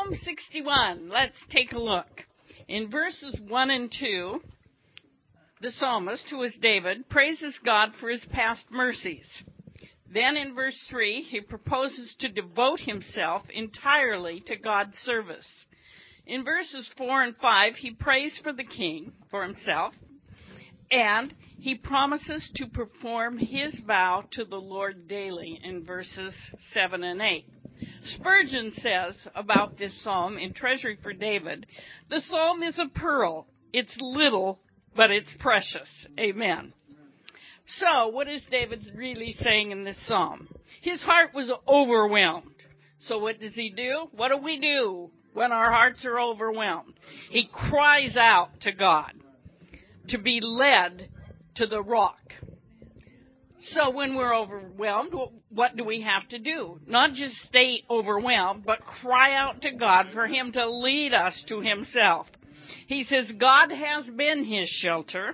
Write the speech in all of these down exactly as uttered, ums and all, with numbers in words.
Psalm sixty-one, let's take a look. In verses one and two, the psalmist, who is David, praises God for his past mercies. Then in verse three, he proposes to devote himself entirely to God's service. In verses four and five, he prays for the king, for himself, and he promises to perform his vow to the Lord daily in verses seven and eight. Spurgeon says about this psalm in Treasury for David, the psalm is a pearl. It's little, but it's precious. Amen. So, what is David really saying in this psalm? His heart was overwhelmed. So what does he do? What do we do when our hearts are overwhelmed? He cries out to God to be led to the rock. So when we're overwhelmed, what do we have to do? Not just stay overwhelmed, but cry out to God for him to lead us to himself. He says God has been his shelter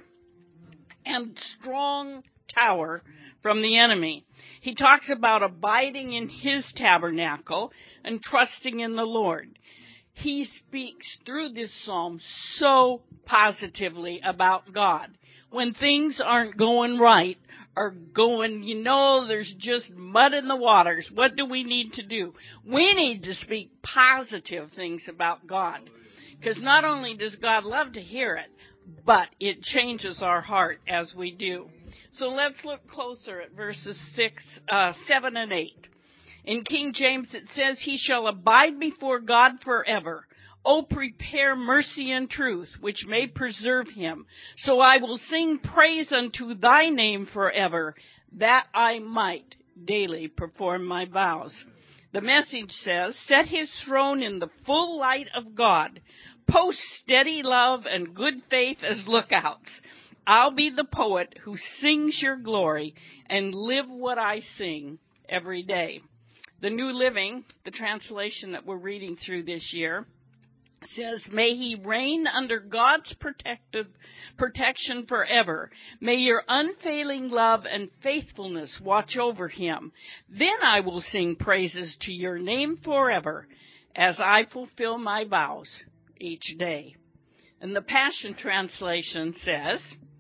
and strong tower from the enemy. He talks about abiding in his tabernacle and trusting in the Lord. He speaks through this psalm so positively about God. When things aren't going right, or going, you know, there's just mud in the waters, what do we need to do? We need to speak positive things about God. Because not only does God love to hear it, but it changes our heart as we do. So let's look closer at verses six, uh, seven and eight. In King James it says, he shall abide before God forever. O prepare mercy and truth, which may preserve him. So I will sing praise unto thy name forever, that I might daily perform my vows. The Message says, set his throne in the full light of God. Post steady love and good faith as lookouts. I'll be the poet who sings your glory and live what I sing every day. The New Living, the translation that we're reading through this year, says, may he reign under God's protective protection forever. May your unfailing love and faithfulness watch over him. Then I will sing praises to your name forever as I fulfill my vows each day. And the Passion Translation says,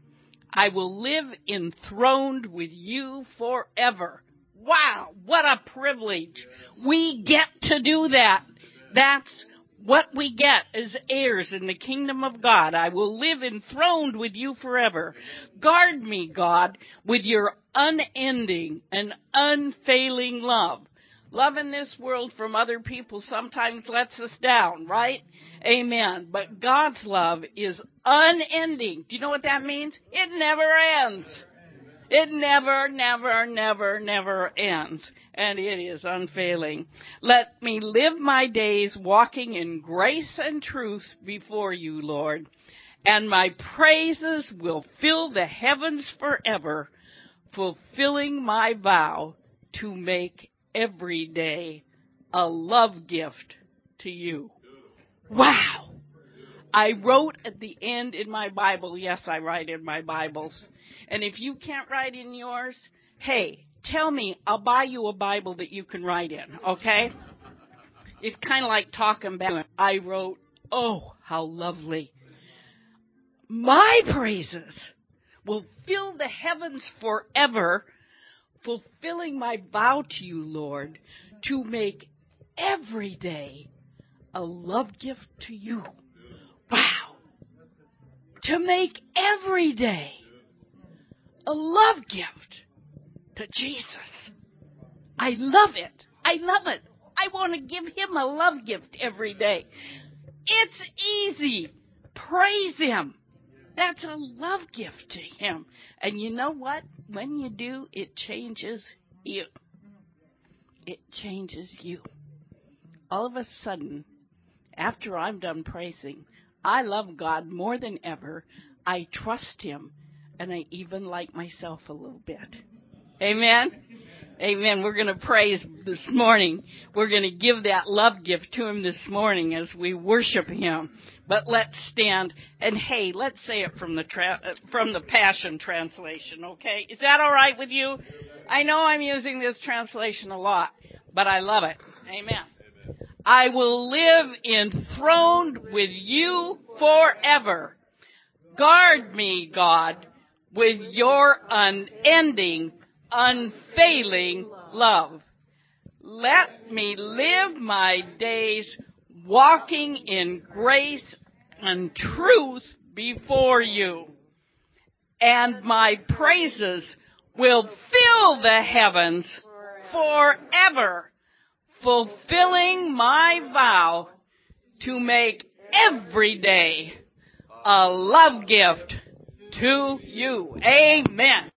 I will live enthroned with you forever. Wow, what a privilege. We get to do that. That's what we get as heirs in the kingdom of God. I will live enthroned with you forever. Guard me, God, with your unending and unfailing love. Love in this world from other people sometimes lets us down, right? Amen. But God's love is unending. Do you know what that means? It never ends. It never, never, never, never ends. And it is unfailing. Let me live my days walking in grace and truth before you, Lord. And my praises will fill the heavens forever, fulfilling my vow to make every day a love gift to you. Wow. I wrote at the end in my Bible, yes, I write in my Bibles. And if you can't write in yours, hey, tell me, I'll buy you a Bible that you can write in, okay? It's kind of like talking back. I wrote, oh, how lovely. My praises will fill the heavens forever, fulfilling my vow to you, Lord, to make every day a love gift to you. Wow. To make every day a love gift to Jesus. I love it. I love it. I want to give him a love gift every day. It's easy. Praise him. That's a love gift to him. And you know what? When you do, it changes you. It changes you. All of a sudden, after I'm done praising, I love God more than ever. I trust him. And I even like myself a little bit. Amen? Amen. We're going to praise this morning. We're going to give that love gift to him this morning as we worship him. But let's stand and, hey, let's say it from the tra- from the Passion Translation, okay? Is that all right with you? I know I'm using this translation a lot, but I love it. Amen. I will live enthroned with you forever. Guard me, God, with your unending, unfailing love. Let me live my days walking in grace and truth before you. And my praises will fill the heavens forever, fulfilling my vow to make every day a love gift to you. Amen.